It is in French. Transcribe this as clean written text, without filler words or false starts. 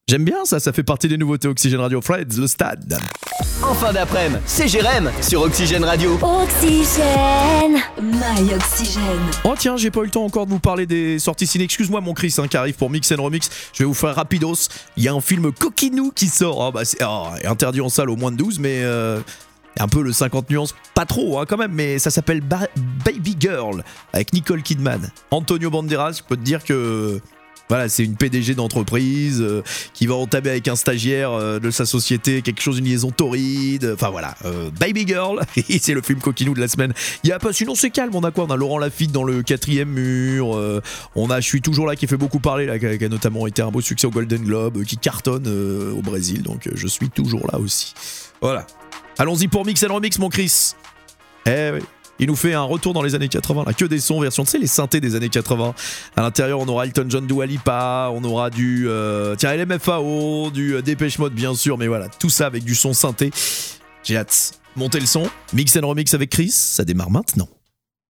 J'aime bien ça fait partie des nouveautés Oxygène Radio. Freds, le stade. En fin d'après-midi, c'est Jérém sur Oxygène Radio. Oxygène, my Oxygène. Oh tiens, j'ai pas eu le temps encore de vous parler des sorties ciné. Excuse-moi mon Chris qui arrive pour Mix & Remix. Je vais vous faire rapidos. Il y a un film Coquinou qui sort. C'est interdit en salle au moins de 12, mais un peu le 50 nuances. Pas trop quand même, mais ça s'appelle Baby Girl avec Nicole Kidman. Antonio Banderas, je peux te dire que... Voilà, c'est une PDG d'entreprise qui va entamer avec un stagiaire de sa société quelque chose, une liaison torride. Enfin voilà, Baby Girl, c'est le film coquinou de la semaine. Sinon c'est calme, on a quoi ? On a Laurent Lafitte dans le 4e mur. On a Je suis toujours là qui fait beaucoup parler, là, qui a notamment été un beau succès au Golden Globe, qui cartonne au Brésil. Donc je suis toujours là aussi. Voilà. Allons-y pour Mix & Remix, mon Chris. Eh oui. Il nous fait un retour dans les années 80, là, que des sons, version, tu sais, les synthés des années 80. À l'intérieur, on aura Elton John, Dua Lipa, on aura du LMFAO, du Dépêche Mode, bien sûr, mais voilà, tout ça avec du son synthé. J'ai hâte. Montez le son, Mix & Remix avec Chris, ça démarre maintenant.